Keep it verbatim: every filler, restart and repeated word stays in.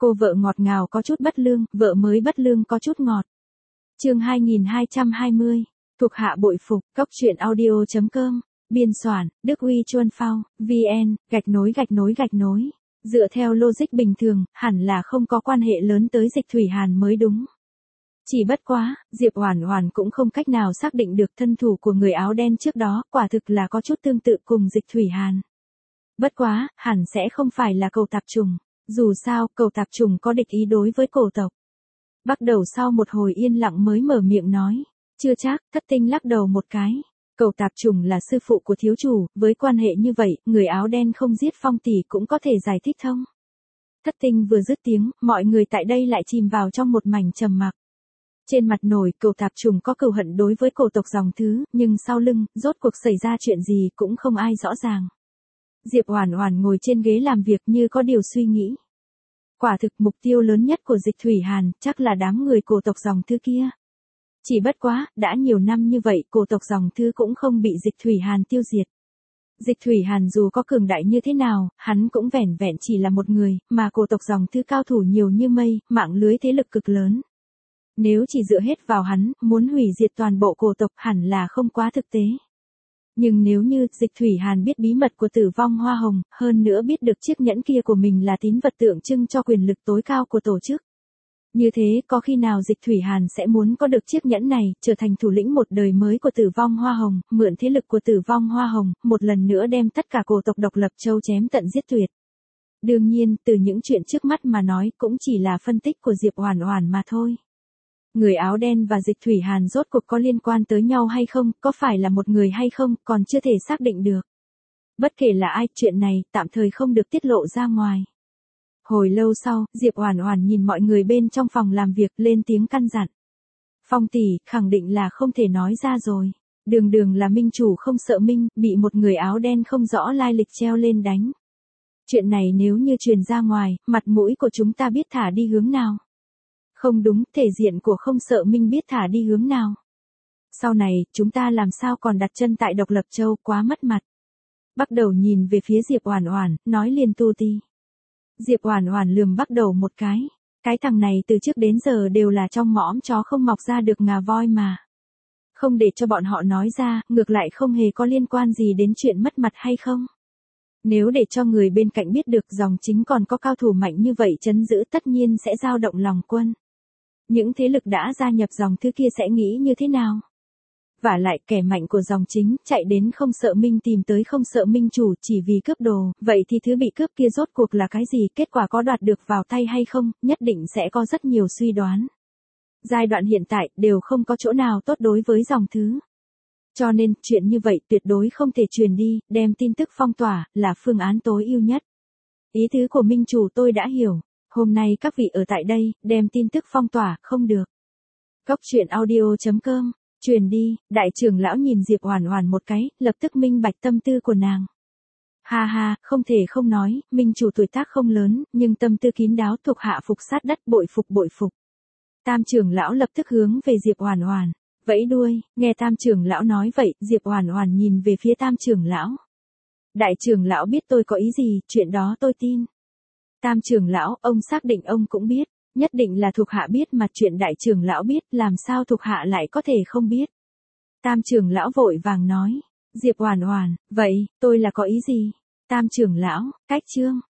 Cô vợ ngọt ngào có chút bất lương, vợ mới bất lương có chút ngọt. Chương hai nghìn hai trăm hai mươi. Thuộc hạ bội phục. Cốc truyện audio chấm com. Biên soạn, Đức Uy Chuân Phao, vê en, gạch nối gạch nối gạch nối. Dựa theo logic bình thường, hẳn là không có quan hệ lớn tới Dịch Thủy Hàn mới đúng. Chỉ bất quá, Diệp Oản Oản cũng không cách nào xác định được thân thủ của người áo đen trước đó, quả thực là có chút tương tự cùng Dịch Thủy Hàn. Bất quá, hẳn sẽ không phải là cầu tạp trùng. Dù sao, cầu tạp trùng có địch ý đối với cổ tộc. Bắt đầu sau một hồi yên lặng mới mở miệng nói. Chưa chắc, Thất Tinh lắc đầu một cái. Cầu tạp trùng là sư phụ của thiếu chủ, với quan hệ như vậy, người áo đen không giết Phong tỷ cũng có thể giải thích thông. Thất Tinh vừa dứt tiếng, mọi người tại đây lại chìm vào trong một mảnh trầm mặc. Trên mặt nổi, cầu tạp trùng có cừu hận đối với cổ tộc dòng thứ, nhưng sau lưng, rốt cuộc xảy ra chuyện gì cũng không ai rõ ràng. Diệp Oản Oản ngồi trên ghế làm việc như có điều suy nghĩ. Quả thực mục tiêu lớn nhất của Dịch Thủy Hàn, chắc là đám người cổ tộc dòng thứ kia. Chỉ bất quá, đã nhiều năm như vậy, cổ tộc dòng thứ cũng không bị Dịch Thủy Hàn tiêu diệt. Dịch Thủy Hàn dù có cường đại như thế nào, hắn cũng vẻn vẹn chỉ là một người, mà cổ tộc dòng thứ cao thủ nhiều như mây, mạng lưới thế lực cực lớn. Nếu chỉ dựa hết vào hắn, muốn hủy diệt toàn bộ cổ tộc hẳn là không quá thực tế. Nhưng nếu như Dịch Thủy Hàn biết bí mật của Tử Vong Hoa Hồng, hơn nữa biết được chiếc nhẫn kia của mình là tín vật tượng trưng cho quyền lực tối cao của tổ chức. Như thế, có khi nào Dịch Thủy Hàn sẽ muốn có được chiếc nhẫn này, trở thành thủ lĩnh một đời mới của Tử Vong Hoa Hồng, mượn thế lực của Tử Vong Hoa Hồng, một lần nữa đem tất cả cổ tộc độc lập châu chém tận giết tuyệt. Đương nhiên, từ những chuyện trước mắt mà nói cũng chỉ là phân tích của Diệp Oản Oản mà thôi. Người áo đen và Dịch Thủy Hàn rốt cuộc có liên quan tới nhau hay không, có phải là một người hay không, còn chưa thể xác định được. Bất kể là ai, chuyện này, tạm thời không được tiết lộ ra ngoài. Hồi lâu sau, Diệp Oản Oản nhìn mọi người bên trong phòng làm việc lên tiếng căn dặn. Phong tỷ, khẳng định là không thể nói ra rồi. Đường đường là minh chủ không sợ minh, bị một người áo đen không rõ lai lịch treo lên đánh. Chuyện này nếu như truyền ra ngoài, mặt mũi của chúng ta biết thả đi hướng nào. Không đúng, thể diện của không sợ minh biết thả đi hướng nào. Sau này, chúng ta làm sao còn đặt chân tại Độc Lập Châu, quá mất mặt. Bắt đầu nhìn về phía Diệp Oản Oản, nói liền tu ti. Diệp Oản Oản lườm bắt đầu một cái. Cái thằng này từ trước đến giờ đều là trong mõm chó không mọc ra được ngà voi mà. Không để cho bọn họ nói ra, ngược lại không hề có liên quan gì đến chuyện mất mặt hay không. Nếu để cho người bên cạnh biết được dòng chính còn có cao thủ mạnh như vậy trấn giữ tất nhiên sẽ dao động lòng quân. Những thế lực đã gia nhập dòng thứ kia sẽ nghĩ như thế nào? Vả lại kẻ mạnh của dòng chính chạy đến không sợ minh tìm tới không sợ minh chủ chỉ vì cướp đồ, vậy thì thứ bị cướp kia rốt cuộc là cái gì, kết quả có đoạt được vào tay hay không, nhất định sẽ có rất nhiều suy đoán. Giai đoạn hiện tại đều không có chỗ nào tốt đối với dòng thứ. Cho nên, chuyện như vậy tuyệt đối không thể truyền đi, đem tin tức phong tỏa, là phương án tối ưu nhất. Ý tứ của minh chủ tôi đã hiểu. Hôm nay các vị ở tại đây, đem tin tức phong tỏa, không được. Cốc truyện audio chấm com, truyền đi, đại trưởng lão nhìn Diệp Oản Oản một cái, lập tức minh bạch tâm tư của nàng. Ha ha, không thể không nói, minh chủ tuổi tác không lớn, nhưng tâm tư kín đáo, thuộc hạ phục sát đất, bội phục bội phục. Tam trưởng lão lập tức hướng về Diệp Oản Oản, vẫy đuôi, nghe Tam trưởng lão nói vậy, Diệp Oản Oản nhìn về phía Tam trưởng lão. Đại trưởng lão biết tôi có ý gì, chuyện đó tôi tin. Tam trưởng lão, ông xác định ông cũng biết, nhất định là thuộc hạ biết mà chuyện đại trưởng lão biết, làm sao thuộc hạ lại có thể không biết. Tam trưởng lão vội vàng nói, Diệp Oản Oản, vậy, tôi là có ý gì? Tam trưởng lão, cách chương,